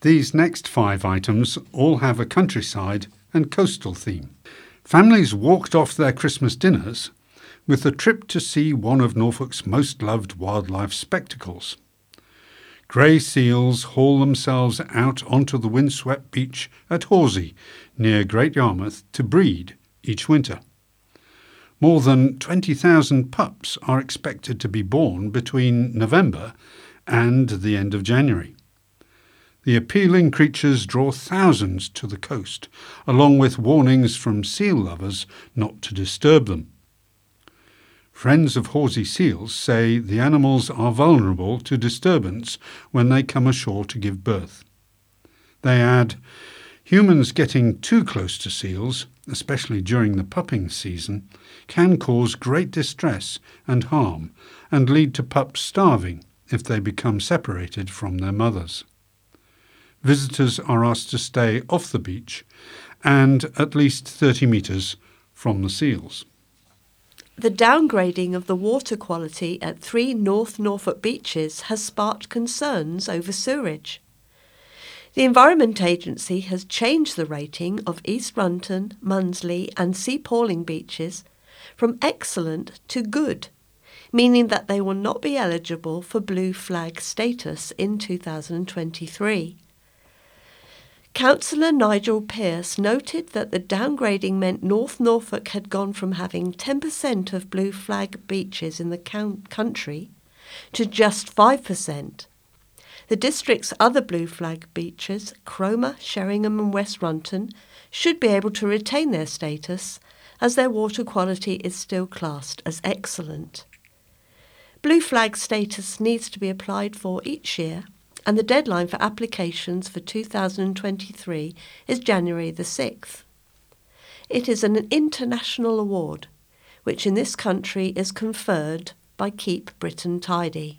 These next 5 items all have a countryside and coastal theme. Families walked off their Christmas dinners with a trip to see one of Norfolk's most loved wildlife spectacles. Grey seals haul themselves out onto the windswept beach at Horsey, near Great Yarmouth, to breed each winter. More than 20,000 pups are expected to be born between November and the end of January. The appealing creatures draw thousands to the coast, along with warnings from seal lovers not to disturb them. Friends of Horsey seals say the animals are vulnerable to disturbance when they come ashore to give birth. They add, humans getting too close to seals, especially during the pupping season, can cause great distress and harm and lead to pups starving if they become separated from their mothers. Visitors are asked to stay off the beach and at least 30 metres from the seals. The downgrading of the water quality at 3 North Norfolk beaches has sparked concerns over sewerage. The Environment Agency has changed the rating of East Runton, Munsley and Sea Palling beaches from excellent to good, meaning that they will not be eligible for blue flag status in 2023. Councillor Nigel Pearce noted that the downgrading meant North Norfolk had gone from having 10% of blue flag beaches in the country to just 5%. The district's other blue flag beaches, Cromer, Sheringham and West Runton, should be able to retain their status as their water quality is still classed as excellent. Blue flag status needs to be applied for each year, and the deadline for applications for 2023 is January the 6th. It is an international award, which in this country is conferred by Keep Britain Tidy.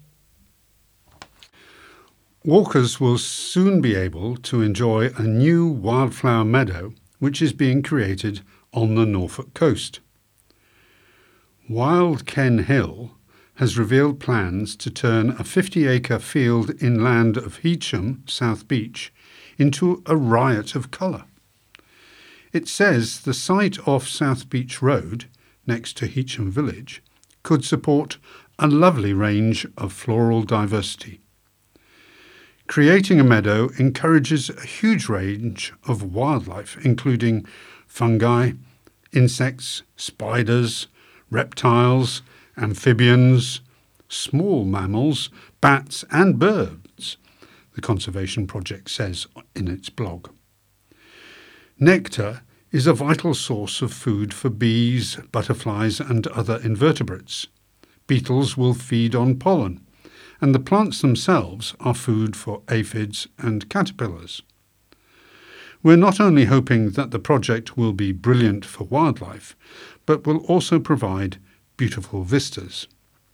Walkers will soon be able to enjoy a new wildflower meadow which is being created on the Norfolk coast. Wild Ken Hill has revealed plans to turn a 50-acre field inland of Heacham, South Beach, into a riot of colour. It says the site off South Beach Road, next to Heacham Village, could support a lovely range of floral diversity. Creating a meadow encourages a huge range of wildlife, including fungi, insects, spiders, reptiles, amphibians, small mammals, bats and birds, the Conservation Project says in its blog. Nectar is a vital source of food for bees, butterflies and other invertebrates. Beetles will feed on pollen, and the plants themselves are food for aphids and caterpillars. We're not only hoping that the project will be brilliant for wildlife, but will also provide beautiful vistas.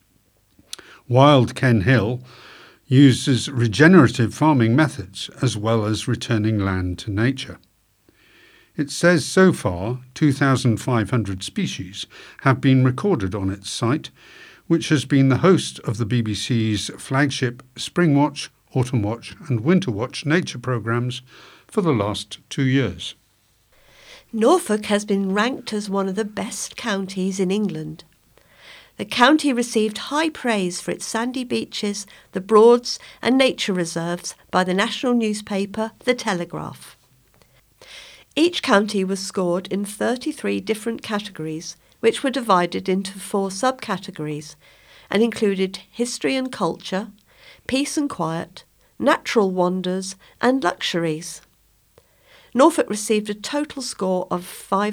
Wild Ken Hill uses regenerative farming methods as well as returning land to nature. It says so far 2,500 species have been recorded on its site, which has been the host of the BBC's flagship Spring Watch, Autumn Watch and Winter Watch nature programmes for the last 2 years. Norfolk has been ranked as one of the best counties in England. The county received high praise for its sandy beaches, the Broads and nature reserves by the national newspaper The Telegraph. Each county was scored in 33 different categories, which were divided into 4 subcategories and included history and culture, peace and quiet, natural wonders and luxuries. Norfolk received a total score of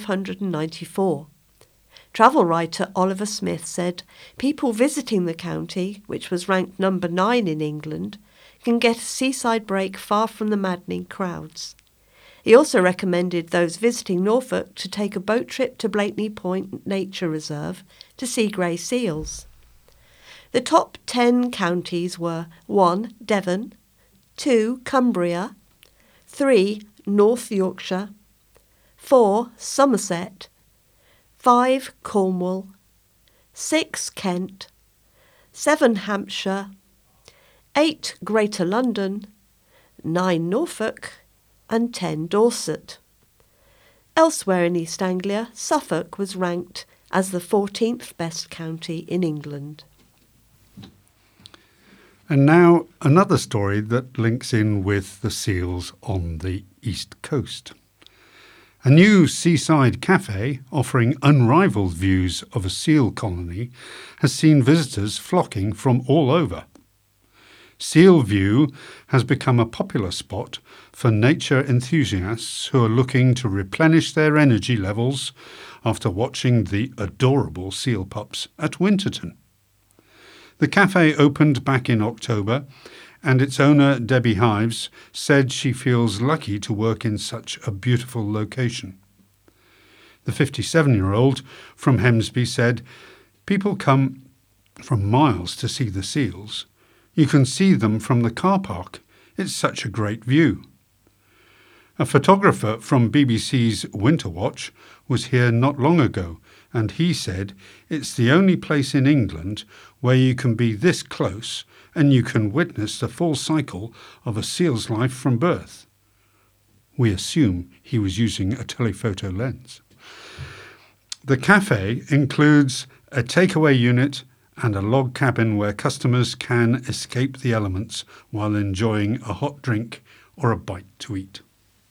594. Travel writer Oliver Smith said, people visiting the county, which was ranked number 9 in England, can get a seaside break far from the maddening crowds. He also recommended those visiting Norfolk to take a boat trip to Blakeney Point Nature Reserve to see grey seals. The top 10 counties were 1. Devon, 2. Cumbria, 3. North Yorkshire, 4. Somerset, 5. Cornwall, 6. Kent, 7. Hampshire, 8. Greater London, 9 Norfolk, and 10 Dorset. Elsewhere in East Anglia, Suffolk was ranked as the 14th best county in England. And now another story that links in with the seals on the east coast. A new seaside cafe offering unrivalled views of a seal colony has seen visitors flocking from all over. Seal View has become a popular spot for nature enthusiasts who are looking to replenish their energy levels after watching the adorable seal pups at Winterton. The cafe opened back in October, and its owner, Debbie Hives, said she feels lucky to work in such a beautiful location. The 57-year-old from Hemsby said, "People come from miles to see the seals. You can see them from the car park. It's such a great view." A photographer from BBC's Winter Watch was here not long ago, and he said it's the only place in England where you can be this close and you can witness the full cycle of a seal's life from birth. We assume he was using a telephoto lens. The cafe includes a takeaway unit and a log cabin where customers can escape the elements while enjoying a hot drink or a bite to eat.